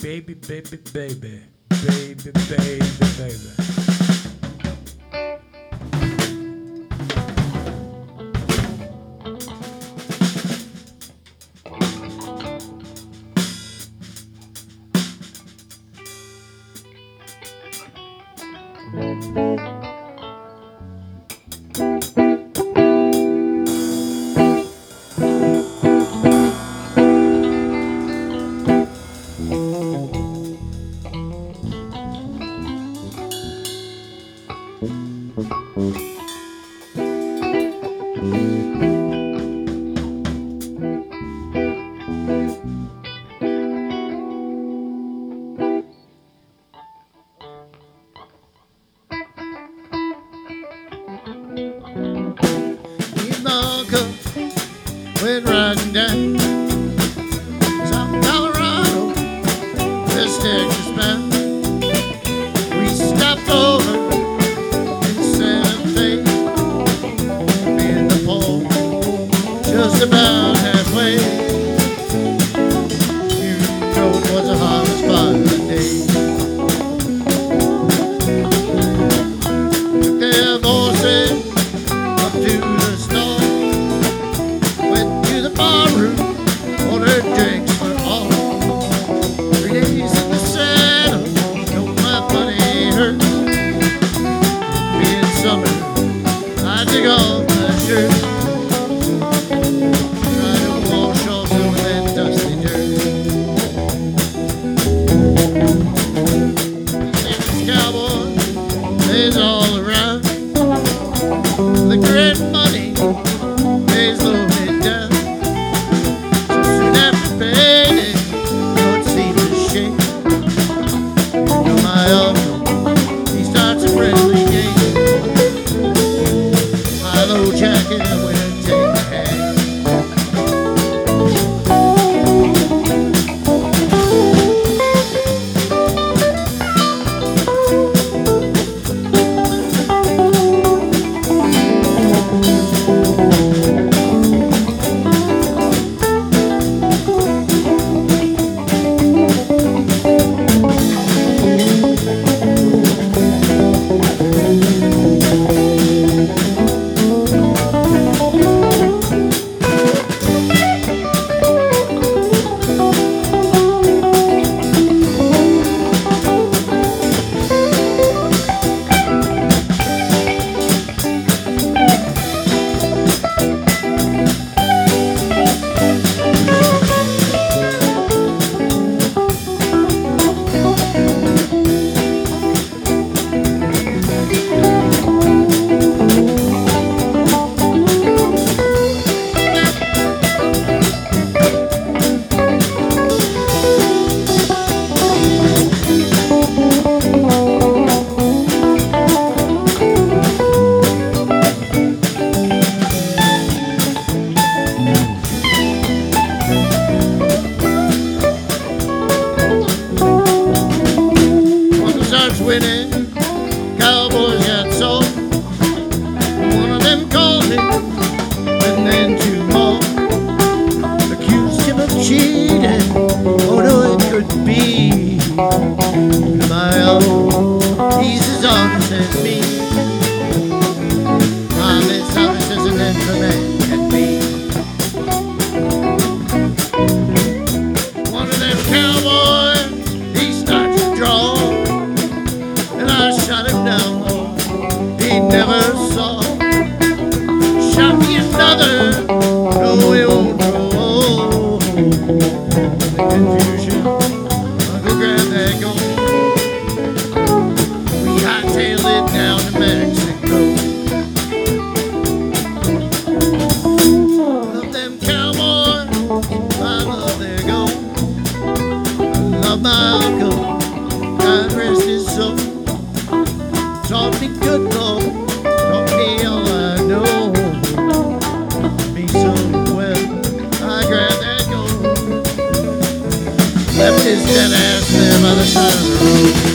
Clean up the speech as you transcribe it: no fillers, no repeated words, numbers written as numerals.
baby, baby, baby, baby, baby, baby. Went riding down South Colorado, West Texas bound. We stopped over in Santa Fe, in the fall, just about halfway. You know it was the hottest fire day. Took their voices up to the store, ordered drinks for all. 3 days in the saddle, know my money hurt. Being summer, I take off my shirt, try to wash off some of that dusty dirt. These cowboys, they's all around. The great money, they's loaded down. He starts a friendly game. My low jacket will take a hand. Winning, cowboys got sold. One of them called me, and then two more accused him of cheating. Oh no, it couldn't be. My own, he's as honest as me. I'm as honest as an man can be. One of them cowboys, he starts to draw. I shot him down, he never saw. Shot me another, no he won't throw. The confusion, I go grab that gun. We hightailed it down to Mexico. Love them cowboys, I love their gold. I love my uncle, God rest his soul. Taught me good love, taught me all I know. Taught me so well, I grabbed that gold. Left his dead ass there by the side of the road.